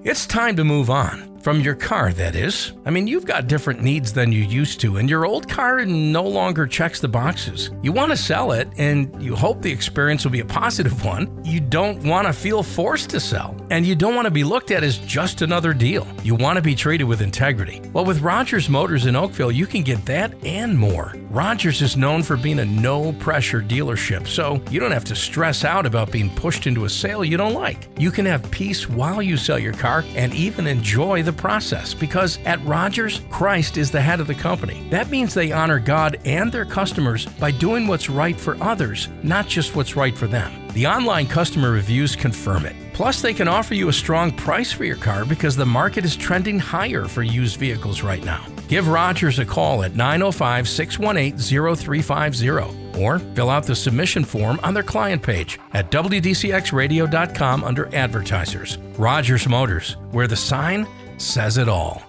It's time to move on. From your car, that is. I mean, you've got different needs than you used to, and your old car no longer checks the boxes. You want to sell it, and you hope the experience will be a positive one. You don't want to feel forced to sell, and you don't want to be looked at as just another deal. You want to be treated with integrity. Well, with Rogers Motors in Oakville, you can get that and more. Rogers is known for being a no-pressure dealership, so you don't have to stress out about being pushed into a sale you don't like. You can have peace while you sell your car and even enjoy the process, because at Rogers, Christ is the head of the company. That means they honor God and their customers by doing what's right for others, not just what's right for them. The online customer reviews confirm it. Plus, they can offer you a strong price for your car because the market is trending higher for used vehicles right now. Give Rogers a call at 905-618-0350 or fill out the submission form on their client page at WDCXradio.com under Advertisers. Rogers Motors, where the sign says it all.